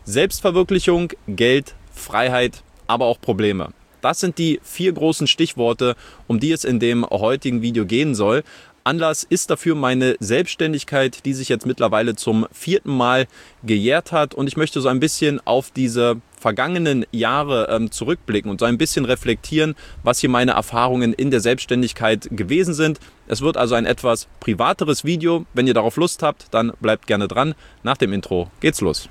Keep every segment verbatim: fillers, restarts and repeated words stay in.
Selbstverwirklichung, Geld, Freiheit, aber auch Probleme. Das sind die vier großen Stichworte, um die es in dem heutigen Video gehen soll. Anlass ist dafür meine Selbstständigkeit, die sich jetzt mittlerweile zum vierten Mal gejährt hat. Und ich möchte so ein bisschen auf diese vergangenen Jahre ähm, zurückblicken und so ein bisschen reflektieren, was hier meine Erfahrungen in der Selbstständigkeit gewesen sind. Es wird also ein etwas privateres Video. Wenn ihr darauf Lust habt, dann bleibt gerne dran. Nach dem Intro geht's los.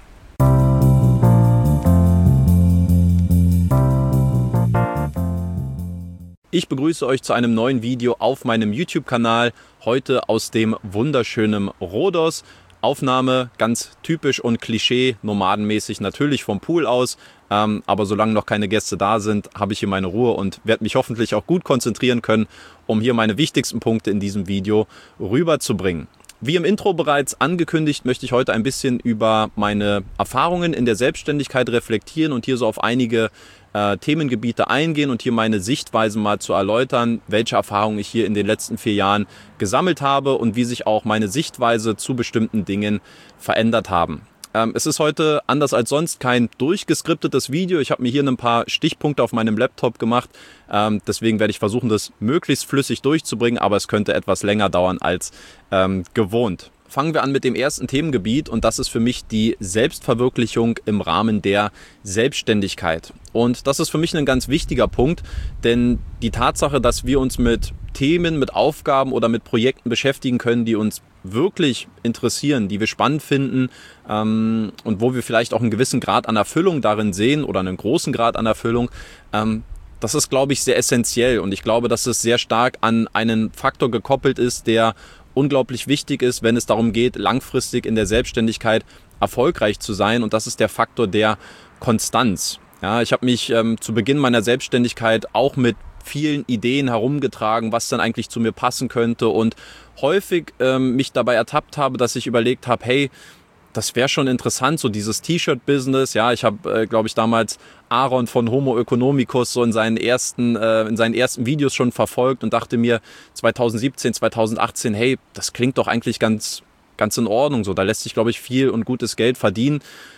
Ich begrüße euch zu einem neuen Video auf meinem YouTube-Kanal, heute aus dem wunderschönen Rhodos. Aufnahme ganz typisch und klischee, nomadenmäßig natürlich vom Pool aus, ähm, aber solange noch keine Gäste da sind, habe ich hier meine Ruhe und werde mich hoffentlich auch gut konzentrieren können, um hier meine wichtigsten Punkte in diesem Video rüberzubringen. Wie im Intro bereits angekündigt, möchte ich heute ein bisschen über meine Erfahrungen in der Selbstständigkeit reflektieren und hier so auf einige äh, Themengebiete eingehen und hier meine Sichtweise mal zu erläutern, welche Erfahrungen ich hier in den letzten vier Jahren gesammelt habe und wie sich auch meine Sichtweise zu bestimmten Dingen verändert haben. Ähm, es ist heute anders als sonst kein durchgeskriptetes Video. Ich habe mir hier ein paar Stichpunkte auf meinem Laptop gemacht. Ähm, deswegen werde ich versuchen, das möglichst flüssig durchzubringen, aber es könnte etwas länger dauern als ähm, gewohnt. Fangen wir an mit dem ersten Themengebiet und das ist für mich die Selbstverwirklichung im Rahmen der Selbstständigkeit. Und das ist für mich ein ganz wichtiger Punkt, denn die Tatsache, dass wir uns mit Themen, mit Aufgaben oder mit Projekten beschäftigen können, die uns wirklich interessieren, die wir spannend finden ähm, und wo wir vielleicht auch einen gewissen Grad an Erfüllung darin sehen oder einen großen Grad an Erfüllung, ähm, das ist, glaube ich, sehr essentiell und ich glaube, dass es sehr stark an einen Faktor gekoppelt ist, der unglaublich wichtig ist, wenn es darum geht, langfristig in der Selbstständigkeit erfolgreich zu sein und das ist der Faktor der Konstanz. Ja, ich habe mich ähm, zu Beginn meiner Selbstständigkeit auch mit vielen Ideen herumgetragen, was dann eigentlich zu mir passen könnte und häufig ähm, mich dabei ertappt habe, dass ich überlegt habe, hey, das wäre schon interessant, so dieses T-Shirt-Business. Ja, ich habe, äh, glaube ich, damals Aaron von Homo Economicus so in seinen ersten, äh, in seinen ersten Videos schon verfolgt und dachte mir zwanzig siebzehn, zwanzig achtzehn, hey, das klingt doch eigentlich ganz, ganz in Ordnung. So, da lässt sich, glaube ich, viel und gutes Geld verdienen.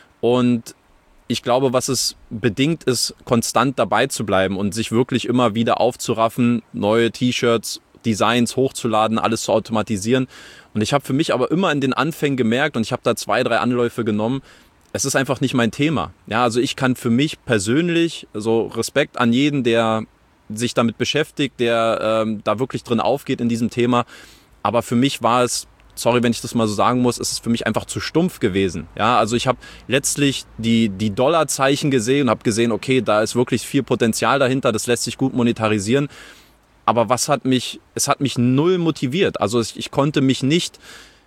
Und ich glaube, was es bedingt, ist, konstant dabei zu bleiben und sich wirklich immer wieder aufzuraffen, neue T-Shirts, Designs hochzuladen, alles zu automatisieren. Und ich habe für mich aber immer in den Anfängen gemerkt, und ich habe da zwei, drei Anläufe genommen, es ist einfach nicht mein Thema. Ja, also ich kann für mich persönlich, so Respekt an jeden, der sich damit beschäftigt, der ähm, da wirklich drin aufgeht in diesem Thema. Aber für mich war es, sorry, wenn ich das mal so sagen muss, ist es für mich einfach zu stumpf gewesen. Ja, also ich habe letztlich die, die Dollarzeichen gesehen und habe gesehen, okay, da ist wirklich viel Potenzial dahinter, das lässt sich gut monetarisieren. Aber was hat mich, es hat mich null motiviert. Also ich, ich konnte mich nicht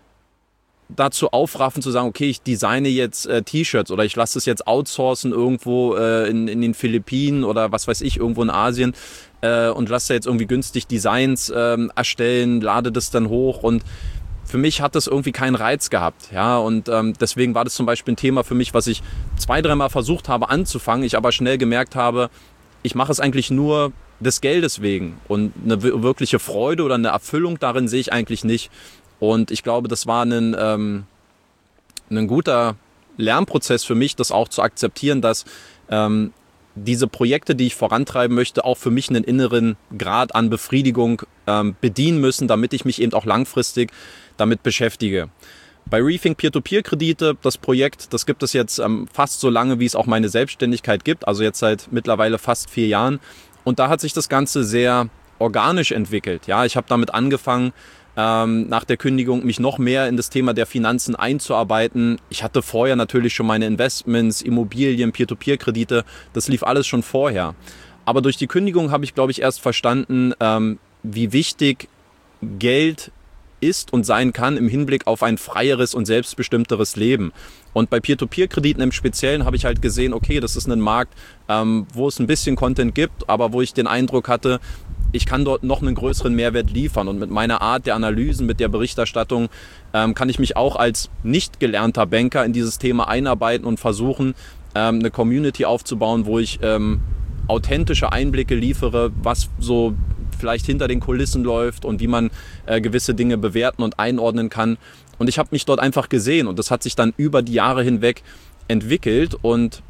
dazu aufraffen zu sagen, okay, ich designe jetzt äh, T-Shirts oder ich lasse es jetzt outsourcen irgendwo äh, in, in den Philippinen oder was weiß ich, irgendwo in Asien äh, und lasse jetzt irgendwie günstig Designs äh, erstellen, lade das dann hoch und für mich hat das irgendwie keinen Reiz gehabt, ja, und ähm, deswegen war das zum Beispiel ein Thema für mich, was ich zwei, dreimal versucht habe anzufangen, ich aber schnell gemerkt habe, ich mache es eigentlich nur des Geldes wegen und eine wirkliche Freude oder eine Erfüllung darin sehe ich eigentlich nicht. Und ich glaube, das war ein, ähm, ein guter Lernprozess für mich, das auch zu akzeptieren, dass ähm, diese Projekte, die ich vorantreiben möchte, auch für mich einen inneren Grad an Befriedigung ähm, bedienen müssen, damit ich mich eben auch langfristig damit beschäftige. Bei Rethink Peer-to-Peer-Kredite, das Projekt, das gibt es jetzt ähm, fast so lange, wie es auch meine Selbstständigkeit gibt, also jetzt seit mittlerweile fast vier Jahren. Und da hat sich das Ganze sehr organisch entwickelt. Ja, ich habe damit angefangen, ähm, nach der Kündigung mich noch mehr in das Thema der Finanzen einzuarbeiten. Ich hatte vorher natürlich schon meine Investments, Immobilien, Peer-to-Peer-Kredite. Das lief alles schon vorher. Aber durch die Kündigung habe ich, glaube ich, erst verstanden, ähm, wie wichtig Geld ist und sein kann im Hinblick auf ein freieres und selbstbestimmteres Leben. Und bei Peer-to-Peer-Krediten im Speziellen habe ich halt gesehen, okay, das ist ein Markt, ähm, wo es ein bisschen Content gibt, aber wo ich den Eindruck hatte, ich kann dort noch einen größeren Mehrwert liefern. Und mit meiner Art der Analysen, mit der Berichterstattung ähm, kann ich mich auch als nicht gelernter Banker in dieses Thema einarbeiten und versuchen, ähm, eine Community aufzubauen, wo ich ähm, authentische Einblicke liefere, was so vielleicht hinter den Kulissen läuft und wie man äh, gewisse Dinge bewerten und einordnen kann. Und ich habe mich dort einfach gesehen und das hat sich dann über die Jahre hinweg entwickelt. Und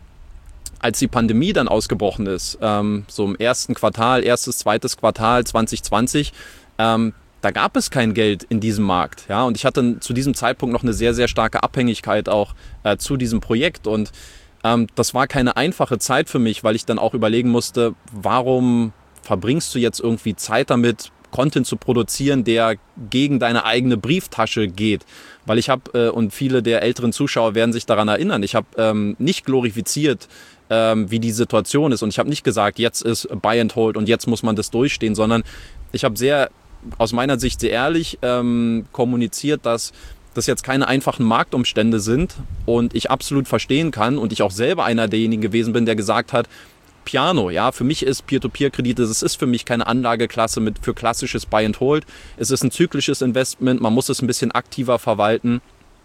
als die Pandemie dann ausgebrochen ist, ähm, so im ersten Quartal, erstes, zweites Quartal zwanzig zwanzig, ähm, da gab es kein Geld in diesem Markt. Ja? Und ich hatte zu diesem Zeitpunkt noch eine sehr, sehr starke Abhängigkeit auch äh, zu diesem Projekt. Und ähm, das war keine einfache Zeit für mich, weil ich dann auch überlegen musste, warum verbringst du jetzt irgendwie Zeit damit, Content zu produzieren, der gegen deine eigene Brieftasche geht. Weil ich habe, äh, und viele der älteren Zuschauer werden sich daran erinnern, ich habe ähm, nicht glorifiziert, ähm, wie die Situation ist. Und ich habe nicht gesagt, jetzt ist Buy and Hold und jetzt muss man das durchstehen, sondern ich habe sehr, aus meiner Sicht sehr ehrlich ähm, kommuniziert, dass das jetzt keine einfachen Marktumstände sind und ich absolut verstehen kann und ich auch selber einer derjenigen gewesen bin, der gesagt hat, Piano, ja, für mich ist Peer-to-Peer-Kredite, es ist für mich keine Anlageklasse mit, für klassisches Buy and Hold. Es ist ein zyklisches Investment, man muss es ein bisschen aktiver verwalten.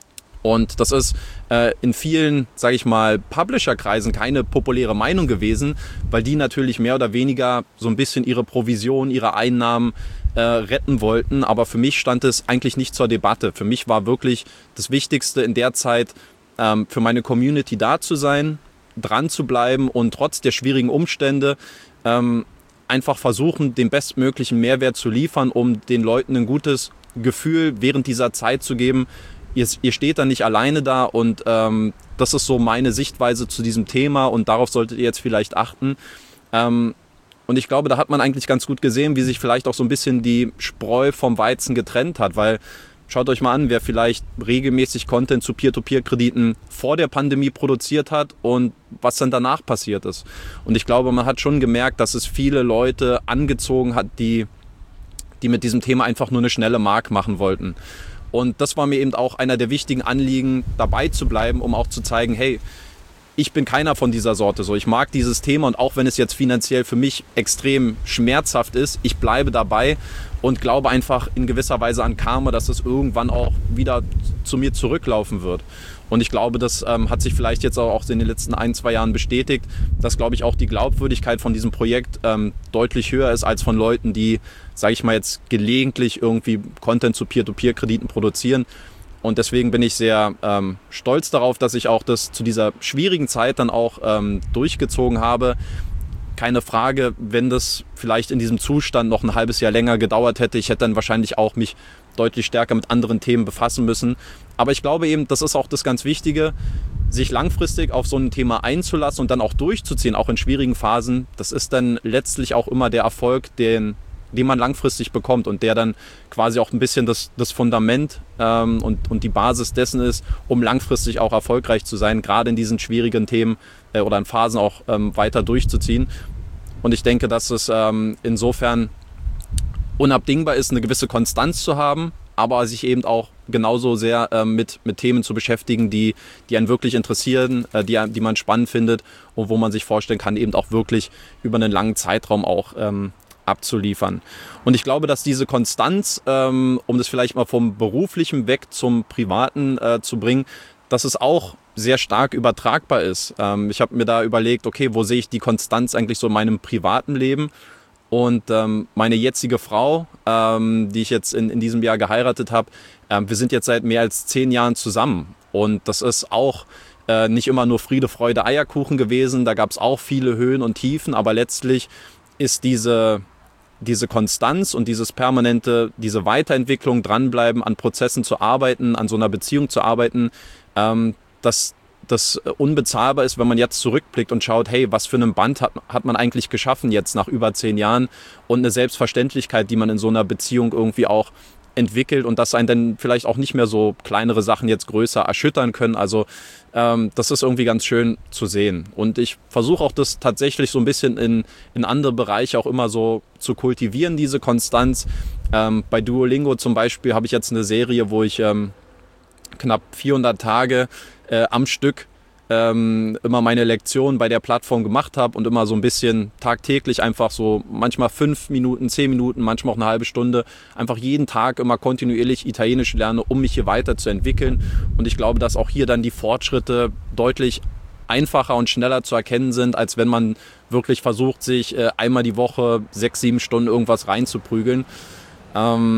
Und das ist äh, in vielen, sage ich mal, Publisher-Kreisen keine populäre Meinung gewesen, weil die natürlich mehr oder weniger so ein bisschen ihre Provision, ihre Einnahmen äh, retten wollten. Aber für mich stand es eigentlich nicht zur Debatte. Für mich war wirklich das Wichtigste in der Zeit, ähm, für meine Community da zu sein, dran zu bleiben und trotz der schwierigen Umstände ähm, einfach versuchen, den bestmöglichen Mehrwert zu liefern, um den Leuten ein gutes Gefühl während dieser Zeit zu geben. Ihr, ihr steht da nicht alleine da und ähm, das ist so meine Sichtweise zu diesem Thema und darauf solltet ihr jetzt vielleicht achten. Ähm, und ich glaube, da hat man eigentlich ganz gut gesehen, wie sich vielleicht auch so ein bisschen die Spreu vom Weizen getrennt hat, weil schaut euch mal an, wer vielleicht regelmäßig Content zu Peer-to-Peer-Krediten vor der Pandemie produziert hat und was dann danach passiert ist. Und ich glaube, man hat schon gemerkt, dass es viele Leute angezogen hat, die, die mit diesem Thema einfach nur eine schnelle Mark machen wollten. Und das war mir eben auch einer der wichtigen Anliegen, dabei zu bleiben, um auch zu zeigen, hey, ich bin keiner von dieser Sorte. So, ich mag dieses Thema und auch wenn es jetzt finanziell für mich extrem schmerzhaft ist, ich bleibe dabei und glaube einfach in gewisser Weise an Karma, dass es irgendwann auch wieder zu mir zurücklaufen wird. Und ich glaube, das ähm, hat sich vielleicht jetzt auch in den letzten ein, zwei Jahren bestätigt, dass, glaube ich, auch die Glaubwürdigkeit von diesem Projekt ähm, deutlich höher ist als von Leuten, die, sage ich mal jetzt, gelegentlich irgendwie Content zu Peer-to-Peer-Krediten produzieren. Und deswegen bin ich sehr ähm, stolz darauf, dass ich auch das zu dieser schwierigen Zeit dann auch ähm, durchgezogen habe. Keine Frage, wenn das vielleicht in diesem Zustand noch ein halbes Jahr länger gedauert hätte, ich hätte dann wahrscheinlich auch mich deutlich stärker mit anderen Themen befassen müssen. Aber ich glaube eben, das ist auch das ganz Wichtige, sich langfristig auf so ein Thema einzulassen und dann auch durchzuziehen, auch in schwierigen Phasen. Das ist dann letztlich auch immer der Erfolg, den, den man langfristig bekommt und der dann quasi auch ein bisschen das, das Fundament ähm, und, und die Basis dessen ist, um langfristig auch erfolgreich zu sein, gerade in diesen schwierigen Themen äh, oder in Phasen auch ähm, weiter durchzuziehen. Und ich denke, dass es ähm, insofern unabdingbar ist, eine gewisse Konstanz zu haben, aber sich eben auch genauso sehr äh, mit, mit Themen zu beschäftigen, die, die einen wirklich interessieren, äh, die, die man spannend findet und wo man sich vorstellen kann, eben auch wirklich über einen langen Zeitraum auch ähm, abzuliefern. Und ich glaube, dass diese Konstanz, ähm, um das vielleicht mal vom Beruflichen weg zum Privaten äh, zu bringen, dass es auch sehr stark übertragbar ist. Ähm, ich habe mir da überlegt, okay, wo sehe ich die Konstanz eigentlich so in meinem privaten Leben? Und ähm, meine jetzige Frau, ähm, die ich jetzt in, in diesem Jahr geheiratet habe, ähm, wir sind jetzt seit mehr als zehn Jahren zusammen. Und das ist auch äh, nicht immer nur Friede, Freude, Eierkuchen gewesen. Da gab es auch viele Höhen und Tiefen. Aber letztlich ist diese, diese Konstanz und dieses permanente, diese Weiterentwicklung, dranbleiben, an Prozessen zu arbeiten, an so einer Beziehung zu arbeiten, ähm, das das unbezahlbar ist, wenn man jetzt zurückblickt und schaut, hey, was für einen Band hat, hat man eigentlich geschaffen jetzt nach über zehn Jahren und eine Selbstverständlichkeit, die man in so einer Beziehung irgendwie auch entwickelt und dass einen dann vielleicht auch nicht mehr so kleinere Sachen jetzt größer erschüttern können. Also ähm, das ist irgendwie ganz schön zu sehen. Und ich versuche auch das tatsächlich so ein bisschen in, in andere Bereiche auch immer so zu kultivieren, diese Konstanz. Ähm, bei Duolingo zum Beispiel habe ich jetzt eine Serie, wo ich ähm, knapp vierhundert Tage äh, am Stück ähm, immer meine Lektionen bei der Plattform gemacht habe und immer so ein bisschen tagtäglich einfach so manchmal fünf Minuten, zehn Minuten, manchmal auch eine halbe Stunde einfach jeden Tag immer kontinuierlich Italienisch lerne, um mich hier weiterzuentwickeln. Und ich glaube, dass auch hier dann die Fortschritte deutlich einfacher und schneller zu erkennen sind, als wenn man wirklich versucht, sich äh, einmal die Woche sechs, sieben Stunden irgendwas reinzuprügeln. Ähm,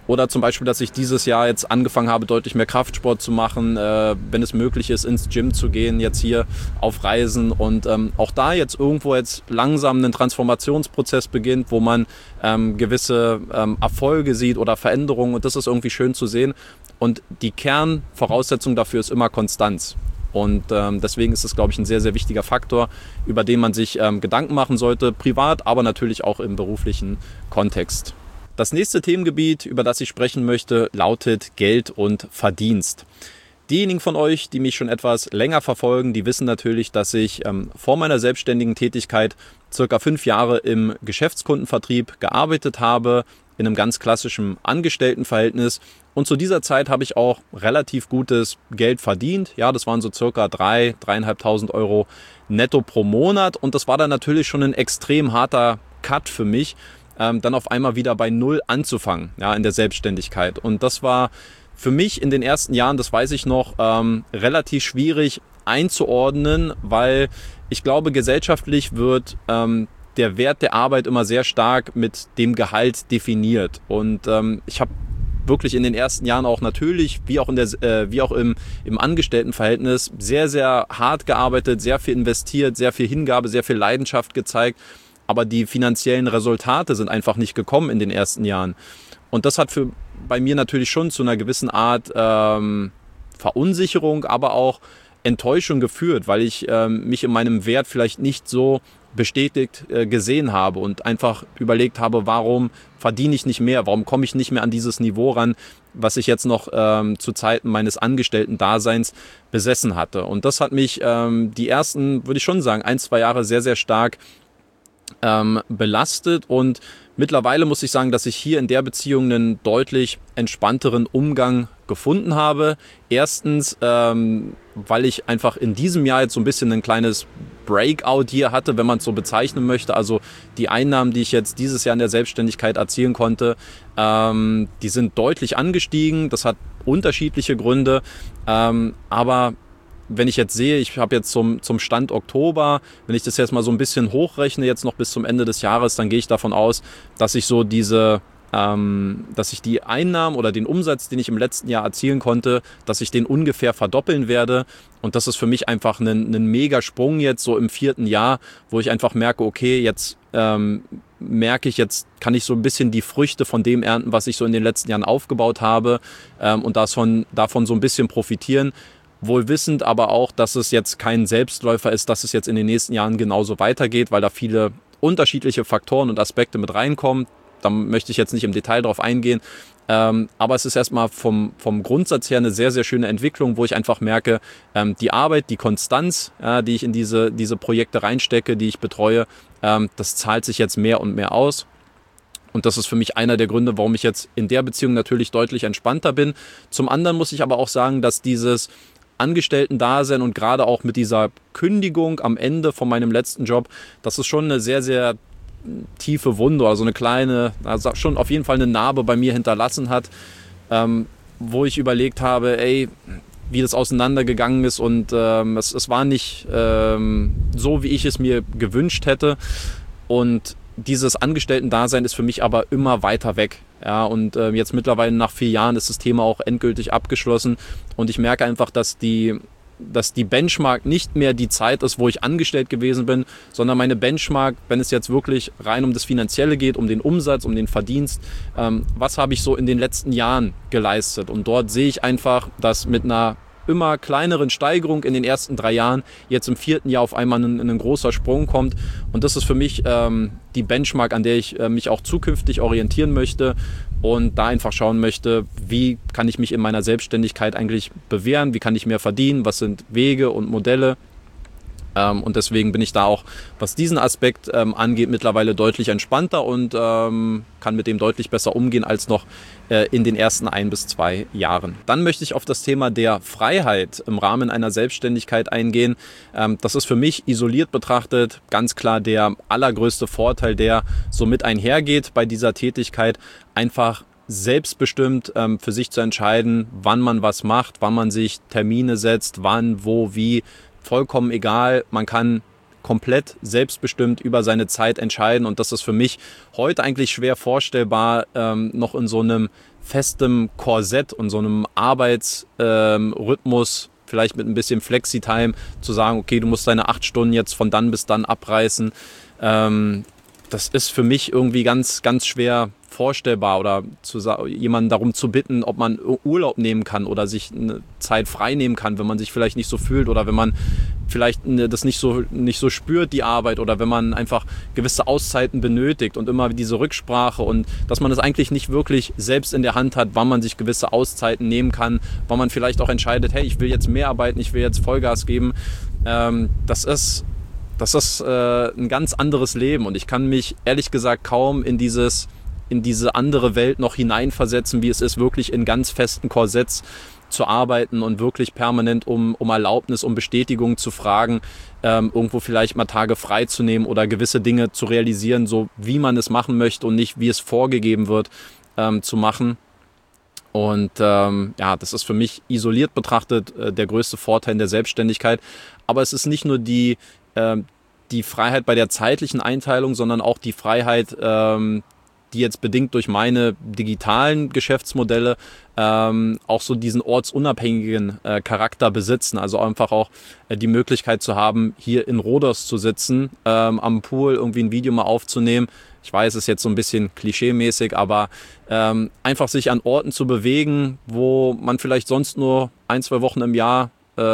Oder zum Beispiel, dass ich dieses Jahr jetzt angefangen habe, deutlich mehr Kraftsport zu machen, äh, wenn es möglich ist, ins Gym zu gehen, jetzt hier auf Reisen. Und ähm, auch da jetzt irgendwo jetzt langsam ein Transformationsprozess beginnt, wo man ähm, gewisse ähm, Erfolge sieht oder Veränderungen. Und das ist irgendwie schön zu sehen. Und die Kernvoraussetzung dafür ist immer Konstanz. Und ähm, deswegen ist es, glaube ich, ein sehr, sehr wichtiger Faktor, über den man sich ähm, Gedanken machen sollte, privat, aber natürlich auch im beruflichen Kontext. Das nächste Themengebiet, über das ich sprechen möchte, lautet Geld und Verdienst. Diejenigen von euch, die mich schon etwas länger verfolgen, die wissen natürlich, dass ich ähm, vor meiner selbstständigen Tätigkeit circa fünf Jahre im Geschäftskundenvertrieb gearbeitet habe, in einem ganz klassischen Angestelltenverhältnis. Und zu dieser Zeit habe ich auch relativ gutes Geld verdient. Ja, das waren so circa drei, dreieinhalbtausend Euro netto pro Monat. Und das war dann natürlich schon ein extrem harter Cut für mich, ähm, dann auf einmal wieder bei Null anzufangen, ja, in der Selbstständigkeit. Und das war für mich in den ersten Jahren, das weiß ich noch, ähm, relativ schwierig einzuordnen, weil ich glaube, gesellschaftlich wird ähm, der Wert der Arbeit immer sehr stark mit dem Gehalt definiert. Und ähm, ich habe wirklich in den ersten Jahren auch natürlich, wie auch, in der, äh, wie auch im, im Angestelltenverhältnis, sehr, sehr hart gearbeitet, sehr viel investiert, sehr viel Hingabe, sehr viel Leidenschaft gezeigt. Aber die finanziellen Resultate sind einfach nicht gekommen in den ersten Jahren. Und das hat für, bei mir natürlich schon zu einer gewissen Art ähm, Verunsicherung, aber auch Enttäuschung geführt, weil ich ähm, mich in meinem Wert vielleicht nicht so bestätigt äh, gesehen habe und einfach überlegt habe, warum verdiene ich nicht mehr, warum komme ich nicht mehr an dieses Niveau ran, was ich jetzt noch ähm, zu Zeiten meines Angestellten-Daseins besessen hatte. Und das hat mich ähm, die ersten, würde ich schon sagen, ein, zwei Jahre sehr, sehr stark ähm, belastet. Und mittlerweile muss ich sagen, dass ich hier in der Beziehung einen deutlich entspannteren Umgang gefunden habe. Erstens, ähm, weil ich einfach in diesem Jahr jetzt so ein bisschen ein kleines Breakout hier hatte, wenn man es so bezeichnen möchte. Also die Einnahmen, die ich jetzt dieses Jahr in der Selbstständigkeit erzielen konnte, ähm, die sind deutlich angestiegen. Das hat unterschiedliche Gründe. Ähm, aber wenn ich jetzt sehe, ich habe jetzt zum, zum Stand Oktober, wenn ich das jetzt mal so ein bisschen hochrechne, jetzt noch bis zum Ende des Jahres, dann gehe ich davon aus, dass ich so diese, ähm, dass ich die Einnahmen oder den Umsatz, den ich im letzten Jahr erzielen konnte, dass ich den ungefähr verdoppeln werde. Und das ist für mich einfach ein, ein Megasprung jetzt so im vierten Jahr, wo ich einfach merke, okay, jetzt ähm, merke ich, jetzt kann ich so ein bisschen die Früchte von dem ernten, was ich so in den letzten Jahren aufgebaut habe, ähm, und davon, davon so ein bisschen profitieren. Wohl wissend aber auch, dass es jetzt kein Selbstläufer ist, dass es jetzt in den nächsten Jahren genauso weitergeht, weil da viele unterschiedliche Faktoren und Aspekte mit reinkommen. Da möchte ich jetzt nicht im Detail drauf eingehen. Ähm, aber es ist erstmal vom, vom Grundsatz her eine sehr, sehr schöne Entwicklung, wo ich einfach merke, ähm, die Arbeit, die Konstanz, äh, die ich in diese, diese Projekte reinstecke, die ich betreue, ähm, das zahlt sich jetzt mehr und mehr aus. Und das ist für mich einer der Gründe, warum ich jetzt in der Beziehung natürlich deutlich entspannter bin. Zum anderen muss ich aber auch sagen, dass dieses Angestellten-Dasein und gerade auch mit dieser Kündigung am Ende von meinem letzten Job, das ist schon eine sehr, sehr tiefe Wunde, also eine kleine, also schon auf jeden Fall eine Narbe bei mir hinterlassen hat, ähm, wo ich überlegt habe, ey, wie das auseinandergegangen ist und ähm, es, es war nicht ähm, so, wie ich es mir gewünscht hätte. Und dieses Angestellten-Dasein ist für mich aber immer weiter weg. Ja, und äh, jetzt mittlerweile nach vier Jahren ist das Thema auch endgültig abgeschlossen. Und ich merke einfach, dass die, dass die Benchmark nicht mehr die Zeit ist, wo ich angestellt gewesen bin, sondern meine Benchmark, wenn es jetzt wirklich rein um das Finanzielle geht, um den Umsatz, um den Verdienst, ähm, was habe ich so in den letzten Jahren geleistet? Und dort sehe ich einfach, dass mit einer immer kleineren Steigerung in den ersten drei Jahren jetzt im vierten Jahr auf einmal ein, ein großer Sprung kommt. Und das ist für mich ähm, die Benchmark, an der ich äh, mich auch zukünftig orientieren möchte und da einfach schauen möchte, wie kann ich mich in meiner Selbstständigkeit eigentlich bewähren, wie kann ich mehr verdienen, was sind Wege und Modelle. Ähm, und deswegen bin ich da auch, was diesen Aspekt ähm, angeht, mittlerweile deutlich entspannter und ähm, kann mit dem deutlich besser umgehen als noch äh, in den ersten ein bis zwei Jahren. Dann möchte ich auf das Thema der Freiheit im Rahmen einer Selbstständigkeit eingehen. Ähm, das ist für mich isoliert betrachtet ganz klar der allergrößte Vorteil, der somit einhergeht bei dieser Tätigkeit, einfach selbstbestimmt ähm, für sich zu entscheiden, wann man was macht, wann man sich Termine setzt, wann, wo, wie. Vollkommen egal, man kann komplett selbstbestimmt über seine Zeit entscheiden und das ist für mich heute eigentlich schwer vorstellbar, ähm, noch in so einem festem Korsett und so einem Arbeitsrhythmus, ähm, vielleicht mit ein bisschen Flexi-Time, zu sagen, okay, du musst deine acht Stunden jetzt von dann bis dann abreißen. Ähm, das ist für mich irgendwie ganz, ganz schwer vorstellbar, oder zu, jemanden darum zu bitten, ob man Urlaub nehmen kann oder sich eine Zeit frei nehmen kann, wenn man sich vielleicht nicht so fühlt oder wenn man vielleicht das nicht so, nicht so spürt, die Arbeit, oder wenn man einfach gewisse Auszeiten benötigt und immer diese Rücksprache, und dass man es eigentlich nicht wirklich selbst in der Hand hat, wann man sich gewisse Auszeiten nehmen kann, wann man vielleicht auch entscheidet, hey, ich will jetzt mehr arbeiten, ich will jetzt Vollgas geben. Ähm, das ist, das ist äh, ein ganz anderes Leben, und ich kann mich ehrlich gesagt kaum in dieses in diese andere Welt noch hineinversetzen, wie es ist, wirklich in ganz festen Korsetts zu arbeiten und wirklich permanent um, um Erlaubnis, um Bestätigung zu fragen, ähm, irgendwo vielleicht mal Tage frei zu nehmen oder gewisse Dinge zu realisieren, so wie man es machen möchte und nicht, wie es vorgegeben wird, ähm, zu machen. Und ähm, ja, das ist für mich isoliert betrachtet äh, der größte Vorteil in der Selbstständigkeit. Aber es ist nicht nur die, äh, die Freiheit bei der zeitlichen Einteilung, sondern auch die Freiheit, ähm, die jetzt bedingt durch meine digitalen Geschäftsmodelle ähm, auch so diesen ortsunabhängigen äh, Charakter besitzen. Also einfach auch äh, die Möglichkeit zu haben, hier in Rhodos zu sitzen, ähm, am Pool irgendwie ein Video mal aufzunehmen. Ich weiß, es ist jetzt so ein bisschen klischeemäßig, aber ähm, einfach sich an Orten zu bewegen, wo man vielleicht sonst nur ein, zwei Wochen im Jahr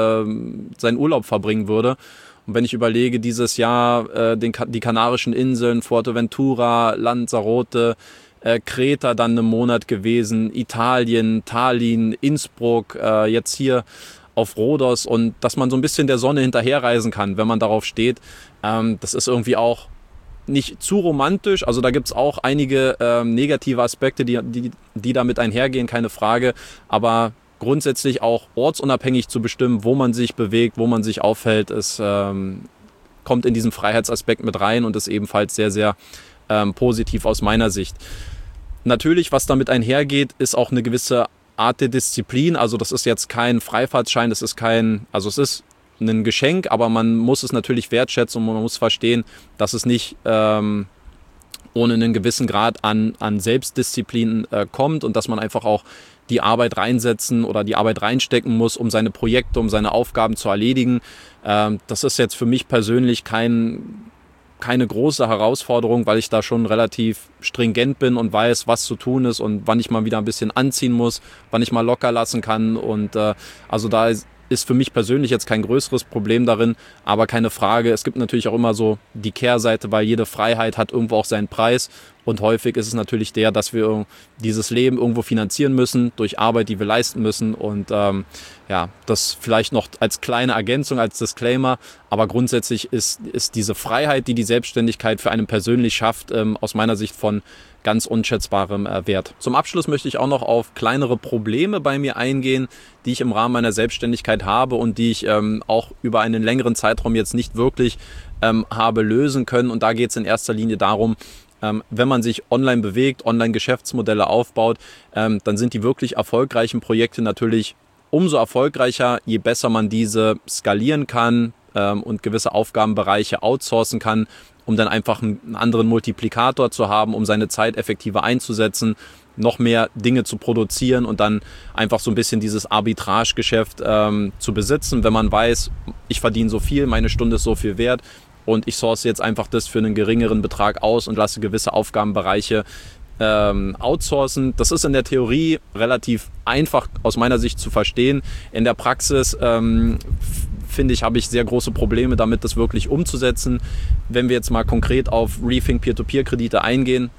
ähm, seinen Urlaub verbringen würde. Und wenn ich überlege, dieses Jahr äh, den, die Kanarischen Inseln, Fuerteventura, Lanzarote, äh, Kreta dann einen Monat gewesen, Italien, Tallinn, Innsbruck, äh, jetzt hier auf Rhodos, und dass man so ein bisschen der Sonne hinterherreisen kann, wenn man darauf steht, ähm, das ist irgendwie auch nicht zu romantisch. Also da gibt es auch einige ähm, negative Aspekte, die, die, die damit einhergehen, keine Frage, aber grundsätzlich auch ortsunabhängig zu bestimmen, wo man sich bewegt, wo man sich aufhält, es ähm, kommt in diesen Freiheitsaspekt mit rein und ist ebenfalls sehr, sehr ähm, positiv aus meiner Sicht. Natürlich, was damit einhergeht, ist auch eine gewisse Art der Disziplin. Also das ist jetzt kein Freifahrtschein, das ist kein, also es ist ein Geschenk, aber man muss es natürlich wertschätzen und man muss verstehen, dass es nicht ähm, ohne einen gewissen Grad an, an Selbstdisziplin äh, kommt, und dass man einfach auch die Arbeit reinsetzen oder die Arbeit reinstecken muss, um seine Projekte, um seine Aufgaben zu erledigen. Ähm, das ist jetzt für mich persönlich kein, keine große Herausforderung, weil ich da schon relativ stringent bin und weiß, was zu tun ist und wann ich mal wieder ein bisschen anziehen muss, wann ich mal locker lassen kann. Und äh, also da ist ist für mich persönlich jetzt kein größeres Problem darin, aber keine Frage, es gibt natürlich auch immer so die Kehrseite, weil jede Freiheit hat irgendwo auch seinen Preis, und häufig ist es natürlich der, dass wir dieses Leben irgendwo finanzieren müssen durch Arbeit, die wir leisten müssen, und ähm, ja, das vielleicht noch als kleine Ergänzung, als Disclaimer, aber grundsätzlich ist, ist diese Freiheit, die die Selbstständigkeit für einen persönlich schafft, ähm, aus meiner Sicht von ganz unschätzbarem äh, Wert. Zum Abschluss möchte ich auch noch auf kleinere Probleme bei mir eingehen, die ich im Rahmen meiner Selbstständigkeit habe und die ich ähm, auch über einen längeren Zeitraum jetzt nicht wirklich ähm, habe lösen können. Und da geht es in erster Linie darum, ähm, wenn man sich online bewegt, Online-Geschäftsmodelle aufbaut, ähm, dann sind die wirklich erfolgreichen Projekte natürlich umso erfolgreicher, je besser man diese skalieren kann ähm, und gewisse Aufgabenbereiche outsourcen kann, um dann einfach einen anderen Multiplikator zu haben, um seine Zeit effektiver einzusetzen, noch mehr Dinge zu produzieren und dann einfach so ein bisschen dieses Arbitragegeschäft ähm, zu besitzen, wenn man weiß, ich verdiene so viel, meine Stunde ist so viel wert und ich source jetzt einfach das für einen geringeren Betrag aus und lasse gewisse Aufgabenbereiche ähm, outsourcen. Das ist in der Theorie relativ einfach aus meiner Sicht zu verstehen. In der Praxis ähm, finde ich, habe ich sehr große Probleme damit, das wirklich umzusetzen. Wenn wir jetzt mal konkret auf Rethink Peer-to-Peer-Kredite eingehen,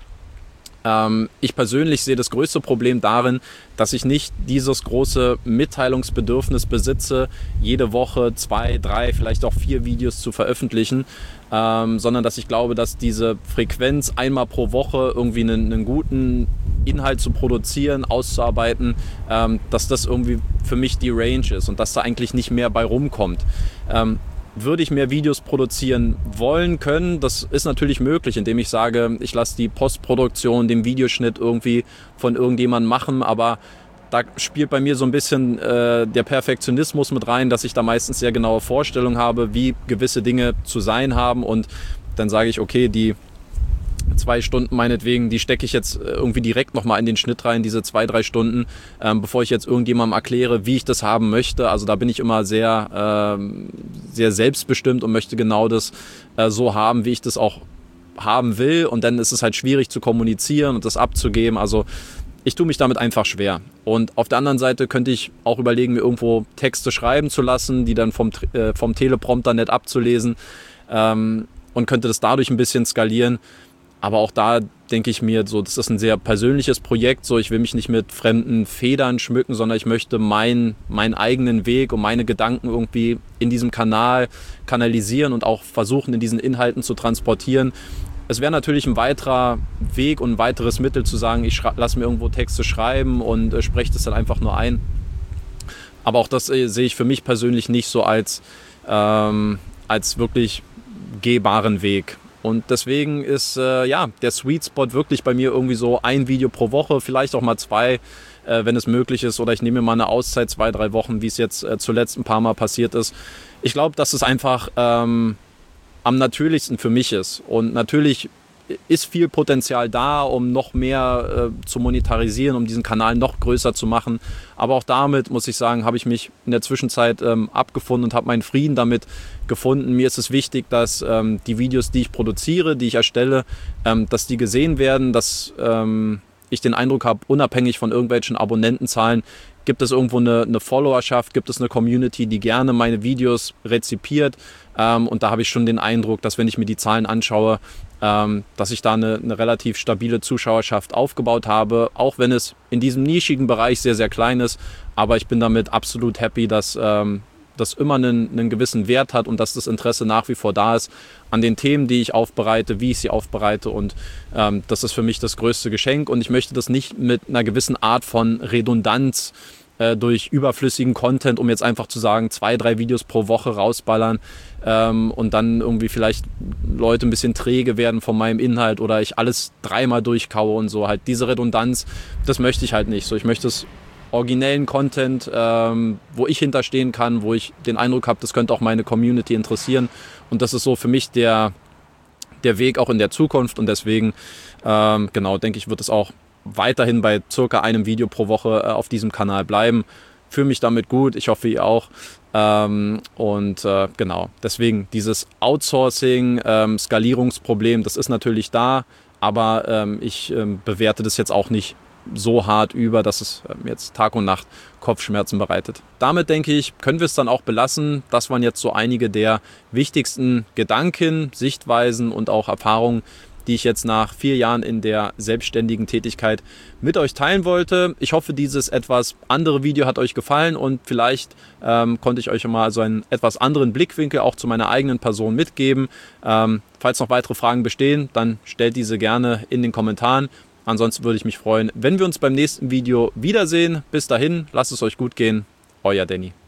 ähm, ich persönlich sehe das größte Problem darin, dass ich nicht dieses große Mitteilungsbedürfnis besitze, jede Woche zwei, drei, vielleicht auch vier Videos zu veröffentlichen, ähm, sondern dass ich glaube, dass diese Frequenz einmal pro Woche irgendwie einen, einen guten Inhalt zu produzieren, auszuarbeiten, ähm, dass das irgendwie für mich die Range ist und dass da eigentlich nicht mehr bei rumkommt. Ähm, würde ich mehr Videos produzieren wollen können, das ist natürlich möglich, indem ich sage, ich lasse die Postproduktion, den Videoschnitt irgendwie von irgendjemandem machen, aber da spielt bei mir so ein bisschen äh, der Perfektionismus mit rein, dass ich da meistens sehr genaue Vorstellungen habe, wie gewisse Dinge zu sein haben, und dann sage ich, okay, die zwei Stunden meinetwegen, die stecke ich jetzt irgendwie direkt nochmal in den Schnitt rein, diese zwei, drei Stunden, ähm, bevor ich jetzt irgendjemandem erkläre, wie ich das haben möchte. Also da bin ich immer sehr, ähm, sehr selbstbestimmt und möchte genau das äh, so haben, wie ich das auch haben will. Und dann ist es halt schwierig zu kommunizieren und das abzugeben. Also ich tue mich damit einfach schwer. Und auf der anderen Seite könnte ich auch überlegen, mir irgendwo Texte schreiben zu lassen, die dann vom, äh, vom Teleprompter nett abzulesen, ähm, und könnte das dadurch ein bisschen skalieren. Aber auch da denke ich mir, so, das ist ein sehr persönliches Projekt. So, ich will mich nicht mit fremden Federn schmücken, sondern ich möchte meinen, meinen eigenen Weg und meine Gedanken irgendwie in diesem Kanal kanalisieren und auch versuchen, in diesen Inhalten zu transportieren. Es wäre natürlich ein weiterer Weg und ein weiteres Mittel zu sagen, ich lasse mir irgendwo Texte schreiben und äh, spreche das dann einfach nur ein. Aber auch das äh, sehe ich für mich persönlich nicht so als, ähm, als wirklich gehbaren Weg. Und deswegen ist äh, ja, der Sweet Spot wirklich bei mir irgendwie so ein Video pro Woche, vielleicht auch mal zwei, äh, wenn es möglich ist. Oder ich nehme mir mal eine Auszeit, zwei, drei Wochen, wie es jetzt äh, zuletzt ein paar Mal passiert ist. Ich glaube, dass es einfach ähm, am natürlichsten für mich ist. Und natürlich ist viel Potenzial da, um noch mehr äh, zu monetarisieren, um diesen Kanal noch größer zu machen. Aber auch damit, muss ich sagen, habe ich mich in der Zwischenzeit ähm, abgefunden und habe meinen Frieden damit gefunden. Mir ist es wichtig, dass ähm, die Videos, die ich produziere, die ich erstelle, ähm, dass die gesehen werden, dass ähm, ich den Eindruck habe, unabhängig von irgendwelchen Abonnentenzahlen, gibt es irgendwo eine, eine Followerschaft, gibt es eine Community, die gerne meine Videos rezipiert. Ähm, und da habe ich schon den Eindruck, dass wenn ich mir die Zahlen anschaue, ähm, dass ich da eine, eine relativ stabile Zuschauerschaft aufgebaut habe, auch wenn es in diesem nischigen Bereich sehr, sehr klein ist. Aber ich bin damit absolut happy, dass ähm, das immer einen, einen gewissen Wert hat und dass das Interesse nach wie vor da ist an den Themen, die ich aufbereite, wie ich sie aufbereite. Und ähm, das ist für mich das größte Geschenk. Und ich möchte das nicht mit einer gewissen Art von Redundanz äh, durch überflüssigen Content, um jetzt einfach zu sagen, zwei, drei Videos pro Woche rausballern ähm, und dann irgendwie vielleicht Leute ein bisschen träge werden von meinem Inhalt oder ich alles dreimal durchkaue und so. Halt diese Redundanz, das möchte ich halt nicht. So, ich möchte es originellen Content, ähm, wo ich hinterstehen kann, wo ich den Eindruck habe, das könnte auch meine Community interessieren. Und das ist so für mich der, der Weg auch in der Zukunft. Und deswegen, ähm, genau, denke ich, wird es auch weiterhin bei circa einem Video pro Woche äh, auf diesem Kanal bleiben. Fühle mich damit gut, ich hoffe, ihr auch. Ähm, und äh, genau, deswegen dieses Outsourcing, ähm, Skalierungsproblem, das ist natürlich da, aber ähm, ich ähm, bewerte das jetzt auch nicht so hart über, dass es jetzt Tag und Nacht Kopfschmerzen bereitet. Damit denke ich, können wir es dann auch belassen. Das waren jetzt so einige der wichtigsten Gedanken, Sichtweisen und auch Erfahrungen, die ich jetzt nach vier Jahren in der selbstständigen Tätigkeit mit euch teilen wollte. Ich hoffe, dieses etwas andere Video hat euch gefallen und vielleicht ähm, konnte ich euch mal so einen etwas anderen Blickwinkel auch zu meiner eigenen Person mitgeben. Ähm, falls noch weitere Fragen bestehen, dann stellt diese gerne in den Kommentaren. Ansonsten würde ich mich freuen, wenn wir uns beim nächsten Video wiedersehen. Bis dahin, lasst es euch gut gehen. Euer Danny.